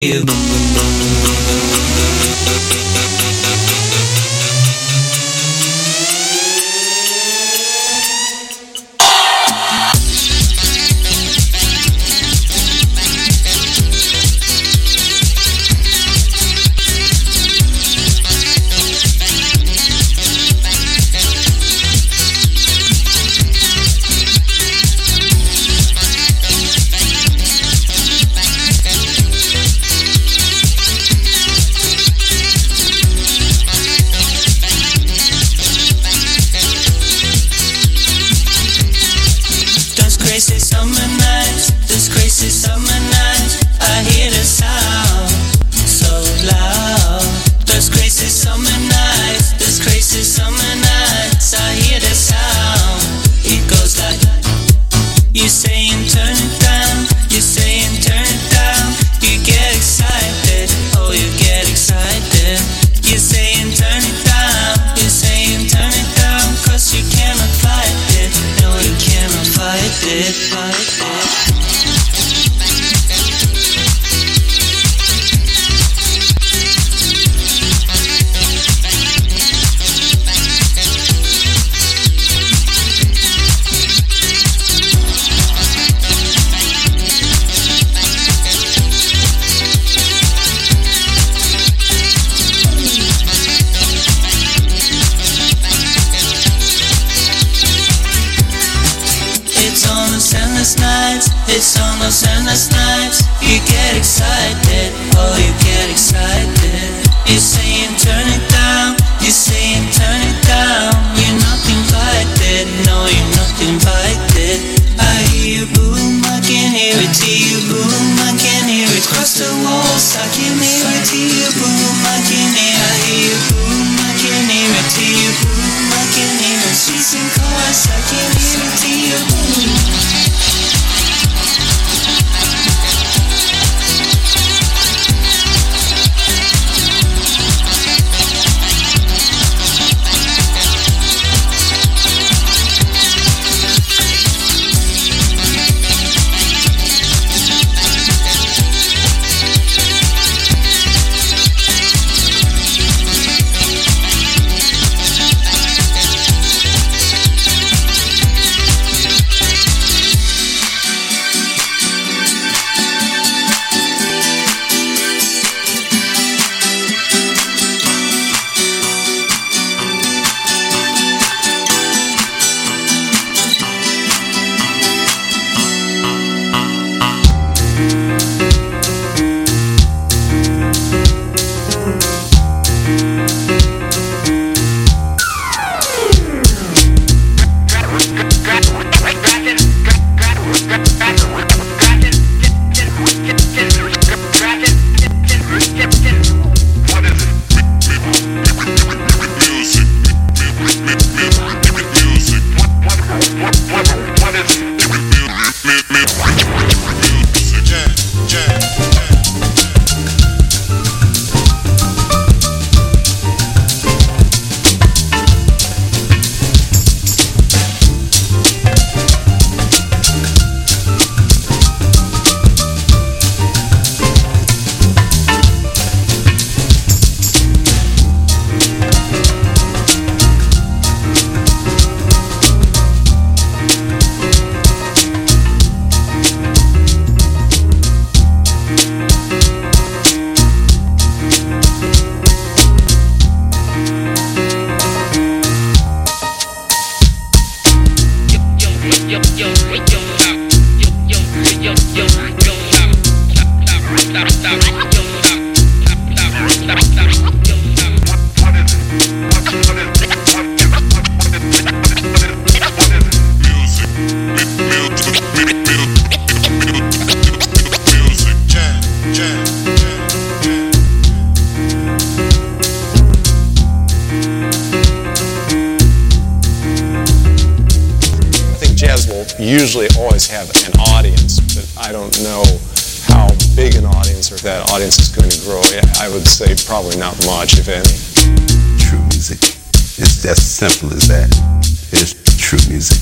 Usually always have an audience, but I don't know how big an audience or if that audience is going to grow. I would say probably not much, if any. True music. It's just simple as that. It's true music.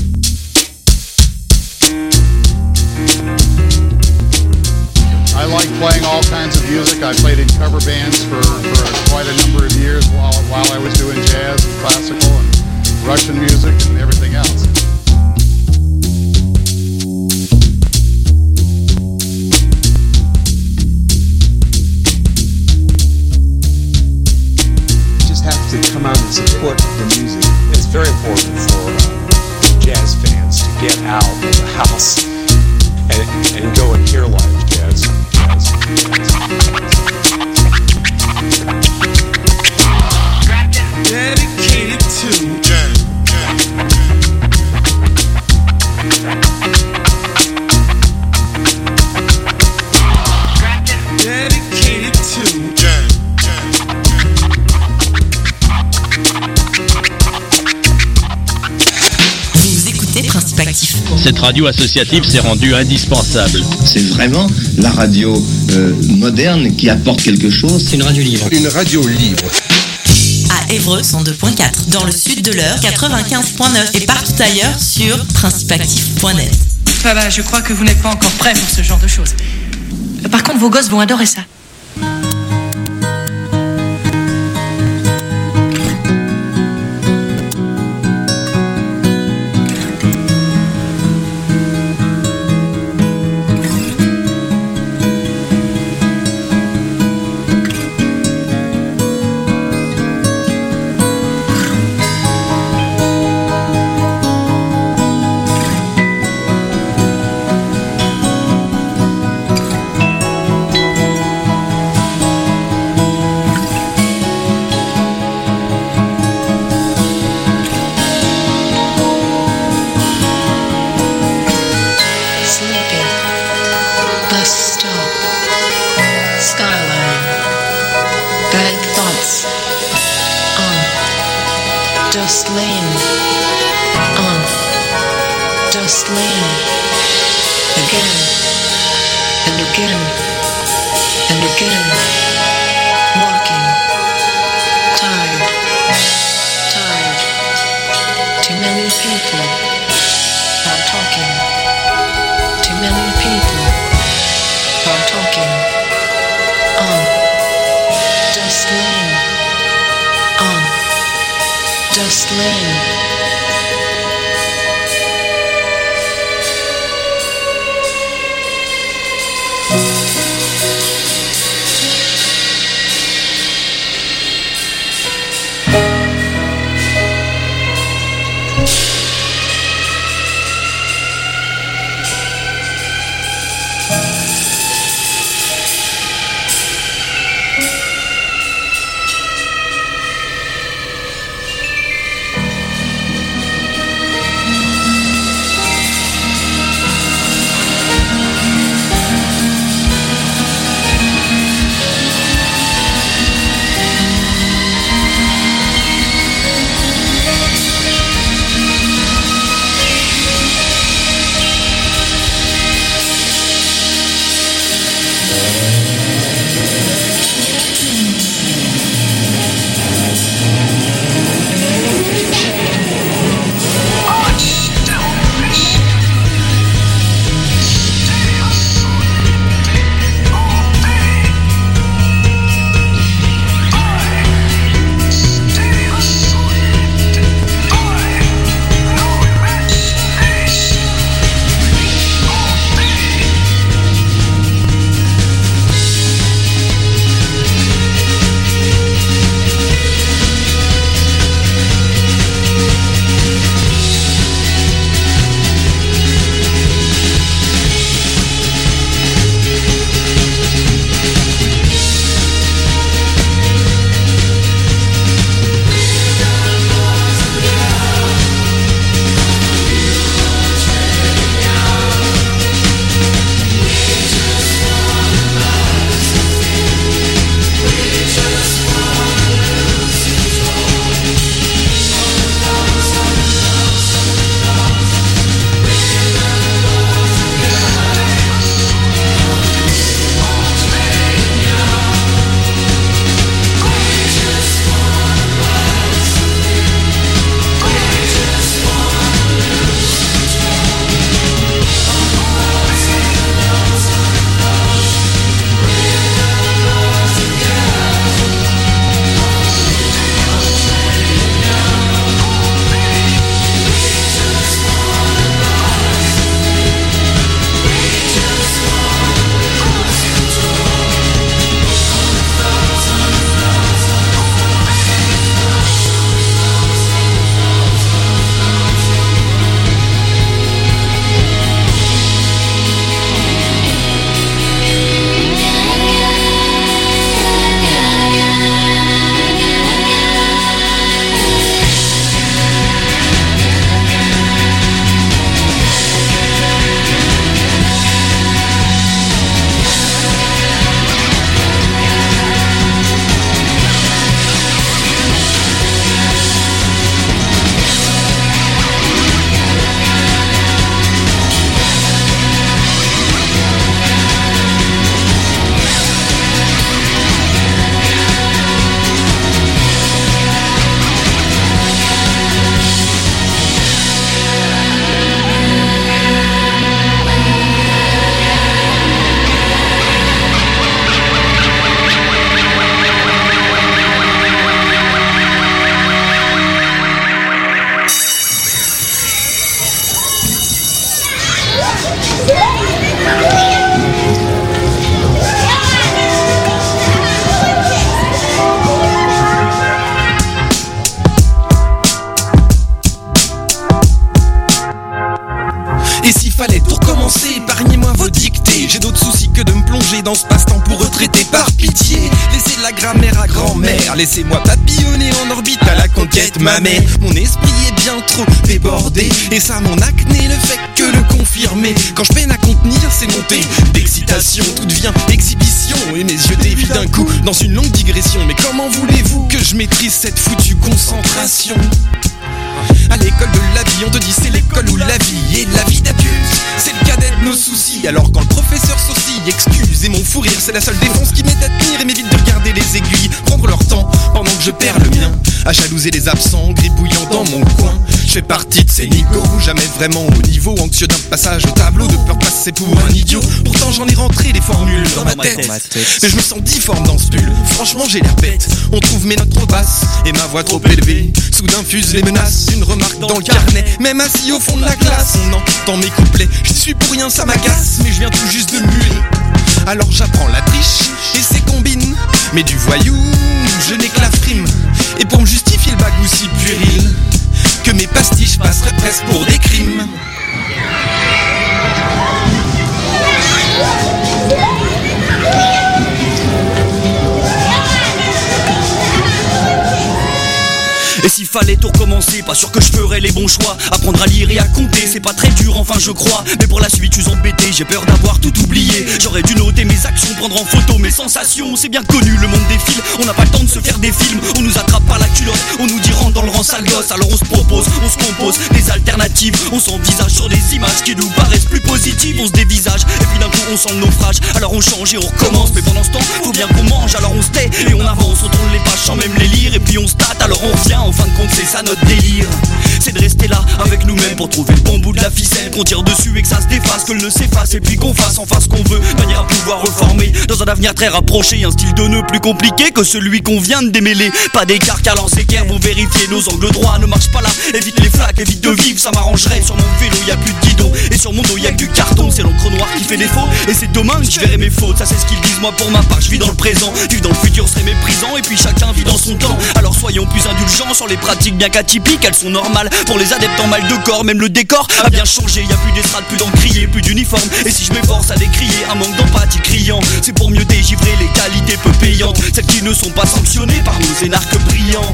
I like playing all kinds of music. I played in cover bands for quite a number of years while I was doing jazz and classical and Russian music and everything else. You just have to come out and support the music. It's very important for jazz fans to get out of the house and go and hear live jazz. Dedicated to Dedicated to Vous écoutez Principe Actif. Cette radio associative s'est rendue indispensable. C'est vraiment la radio moderne qui apporte quelque chose. C'est une radio libre. Une radio libre. À Évreux 102.4, dans le sud de l'Eure 95.9 et partout ailleurs sur principeactif.net. Voilà, je crois que vous n'êtes pas encore prêts pour ce genre de choses. Par contre, vos gosses vont adorer ça. retraité par pitié. Laissez la grammaire à grand-mère, laissez-moi papillonner en orbite à la conquête ma mère. Mon esprit est bien trop débordé, et ça mon acné ne fait que le confirmer. Quand je peine à contenir ces montées d'excitation, tout devient exhibition et mes yeux dévient d'un coup dans une longue digression. Mais comment voulez-vous que je maîtrise cette foutue concentration? À l'école de la vie, on te dit c'est l'école où la vie, et la vie d'adulte, c'est le cadet de nos soucis. Alors quand le professeur s'oscille, excuse et mon fou rire, c'est la seule défense qui m'aide à tenir et m'évite de regarder les aiguilles prendre leur temps pendant que je perds le mien, à jalouser les absents, gribouillant dans mon coin. Je fais partie de ces nigauds, jamais vraiment au niveau, anxieux d'un passage au tableau, de peur passer pour un idiot. Pourtant j'en ai rentré des formules dans ma tête, mais je me sens difforme dans ce pull. Franchement j'ai l'air bête, on trouve mes notes trop basses et ma voix trop élevée. Soudain fusent les menaces, une remarque dans le carnet. Même assis au fond de la classe, on entend mes couplets. Je suis pour rien, ça m'agace, mais je viens tout juste de muer. Alors j'apprends la triche et ses combines, mais du voyou, je n'ai que la frime. Et pour me justifier le bagou si puéril, que mes pastiches passeraient presque pour des crimes. Et s'il fallait tout recommencer, pas sûr que je ferais les bons choix. Apprendre à lire et à compter, c'est pas très dur, enfin je crois. Mais pour la suite, je suis embêté, j'ai peur d'avoir tout oublié. J'aurais dû noter mes actions, prendre en photo mes sensations. C'est bien connu, le monde défile, on n'a pas le temps de se faire des films. On nous attrape par la culotte, on nous dit rentre dans le rang sale gosse. Alors on se propose, on se compose des alternatives. On s'envisage sur des images qui nous paraissent plus positives. On se dévisage, et puis d'un coup on sent le naufrage. Alors on change et on recommence, mais pendant ce temps, faut bien qu'on mange. Alors on se tait et on avance, on tourne les pages sans même les lire. Et puis on se tâte, alors on revient. En fin de compte c'est ça notre délire, c'est de rester là avec nous-mêmes pour trouver le bon bout de la ficelle, qu'on tire dessus et que ça se défasse, que le nœud s'efface et puis qu'on fasse enfin ce qu'on veut, de manière à pouvoir reformer dans un avenir très rapproché un style de nœud plus compliqué que celui qu'on vient de démêler. Pas d'écart car l'ancéquaire vont vérifier nos angles droits, ne marche pas là, évite les flaques, évite de vivre, ça m'arrangerait. Sur mon vélo y a plus de guidon et sur mon dos y a que du carton, c'est l'encre noire qui fait défaut et c'est demain que je verrai mes fautes. Ça c'est ce qu'ils disent, moi pour ma part je vis dans le présent, vivre dans le futur serait méprisant et puis chacun vit dans son temps. Alors soyons plus indulgents sur les pratiques bien qu'atypiques, elles sont normales pour les adeptes en mal de corps. Même le décor a bien changé, y a plus d'estrade, plus d'encrier, plus d'uniforme. Et si je m'efforce à décrier un manque d'empathie criant, c'est pour mieux dégivrer les qualités peu payantes, celles qui ne sont pas sanctionnées par nos énarques brillants.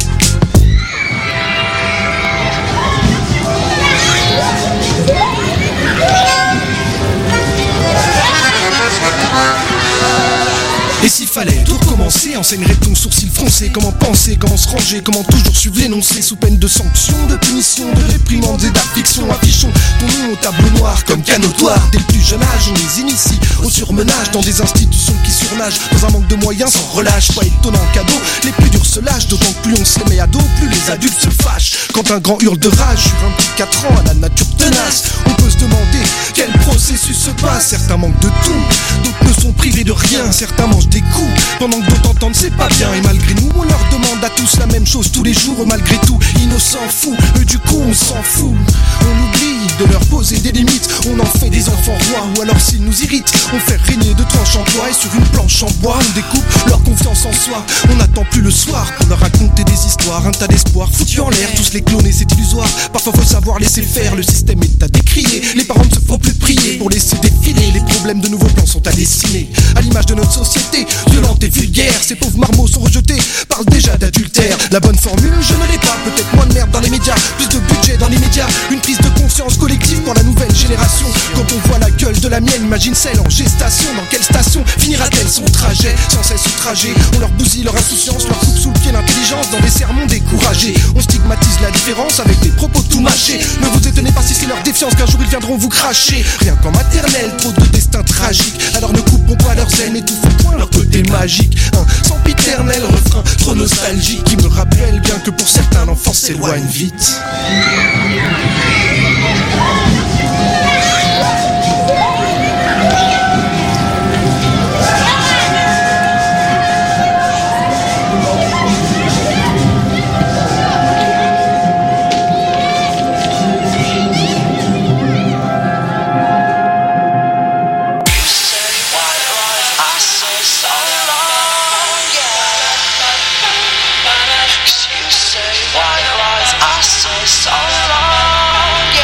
Et s'il fallait tout recommencer, enseignerait ton sourcil froncé. Comment penser, comment se ranger, comment toujours suivre l'énoncé. Sous peine de sanctions, de punitions, de réprimandes et d'afflictions. Affichons ton nom au tableau noir comme canotoire. Dès le plus jeune âge, on les initie au surmenage dans des institutions qui surnagent dans un manque de moyens sans relâche. Pas étonnant cadeau, les plus durs se lâchent. D'autant que plus on se les met à dos, plus les adultes se fâchent. Quand un grand hurle de rage sur un petit 4 ans à la nature tenace, on peut se demander quel processus se passe. Certains manquent de tout, d'autres ne sont privés de rien. Certains mangent des coups, pendant que d'autres entendent c'est pas bien. Et malgré nous, on leur demande à tous la même chose tous les jours. Malgré tout, innocents fous, eux du coup on s'en fout. On oublie de leur poser des limites, on en fait des enfants rois. Ou alors s'ils nous irritent, on fait régner de tranches en bois. Et sur une planche en bois, on découpe leur confiance en soi. On n'attend plus le soir pour leur raconter des histoires. Un tas d'espoir foutu en l'air, tous les cloner c'est illusoire. Parfois faut savoir laisser faire, le système est à décrier. Les parents ne se font plus prier pour laisser défiler. Les problèmes de nouveaux plans sont à dessiner, à l'image de notre société violente et vulgaire. Ces pauvres marmots sont rejetés, parlent déjà d'adultère. La bonne formule, je ne l'ai pas, peut-être moins de merde dans les médias, plus de budget dans les médias, une prise de conscience collective pour la nouvelle génération. Quand on voit la gueule de la mienne, imagine celle en gestation. Dans quelle station finira-t-elle son trajet? Sans cesse outragé, on leur bousille leur insouciance, leur coupe sous le pied l'intelligence dans des sermons découragés. On stigmatise la différence avec des propos tout mâchés. Ne vous étonnez pas si c'est leur défiance qu'un jour ils viendront vous cracher. Rien qu'en maternelle, trop de destins tragiques. Alors ne coupons pas leurs ailes, étouffons point leur côté magique. Un sempiternel refrain trop nostalgique qui me rappelle bien que pour certains l'enfance s'éloigne vite. So long.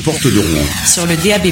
portes de Rouen. Sur le DAB+.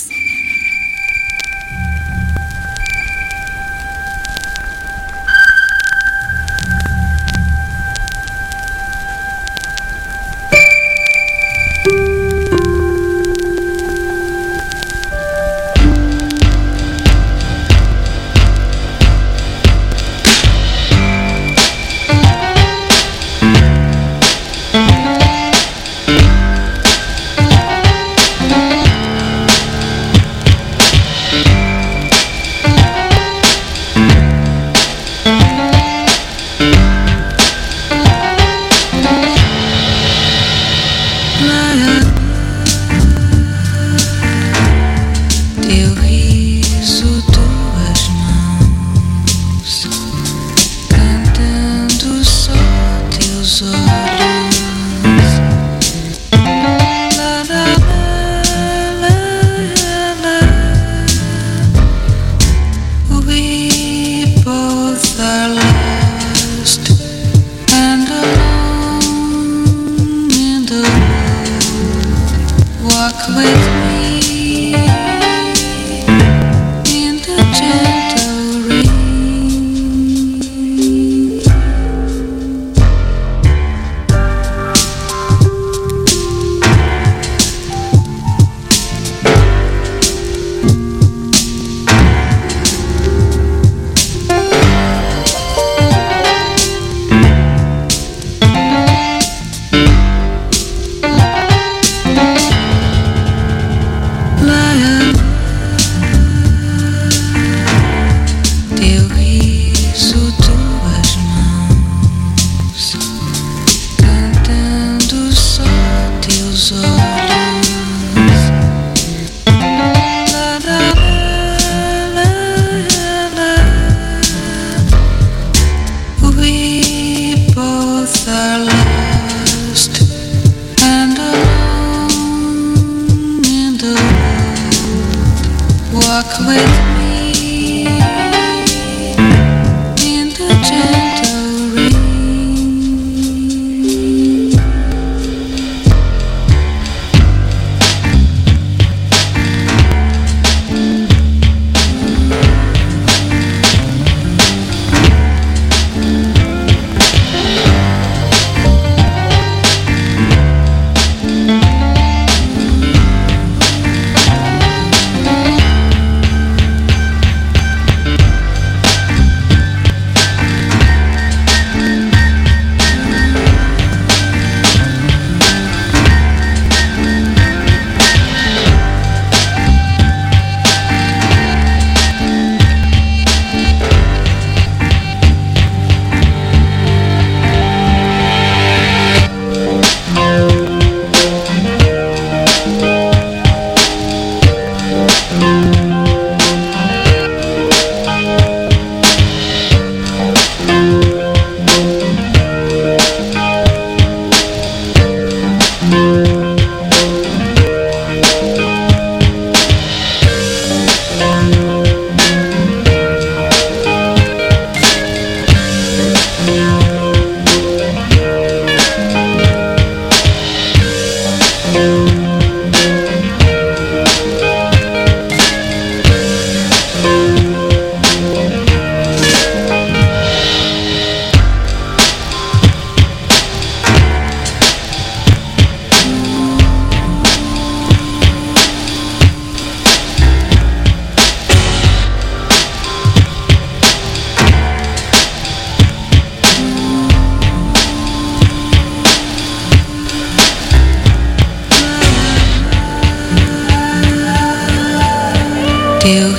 Teu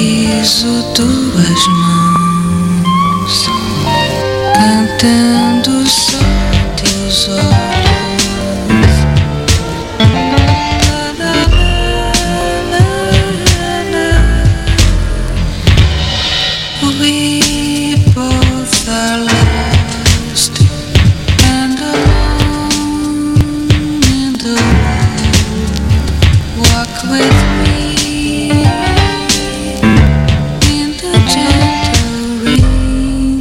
riso, tuas mãos, cantando só teus olhos. We both are lost and alone in the world. Walk with me in the gentle rain.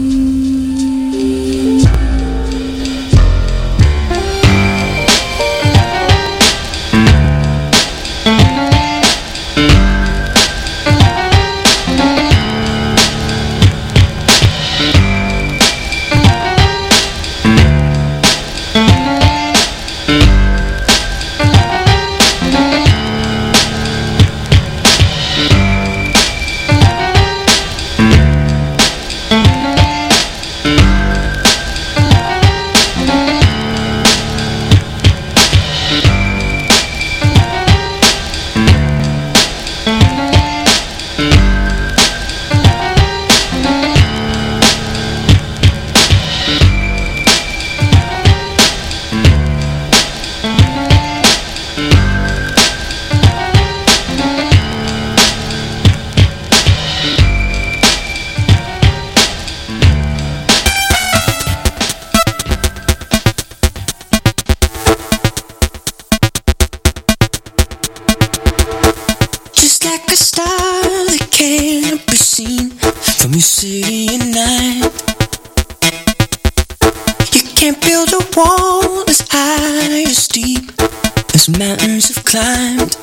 climbed.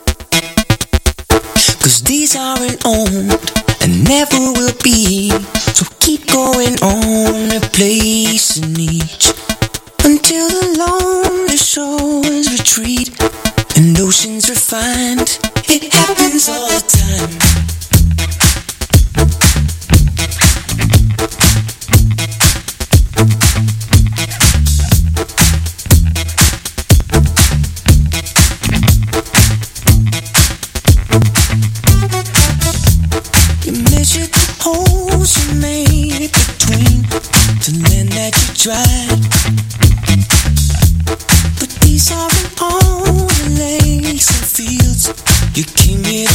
'Cause these aren't owned and never will be. So keep going on, replacing each, until the lonely shores retreat and oceans refined. It happens all the time. You measured the holes you made it between the land that you tried. But these aren't all the lakes and fields you came here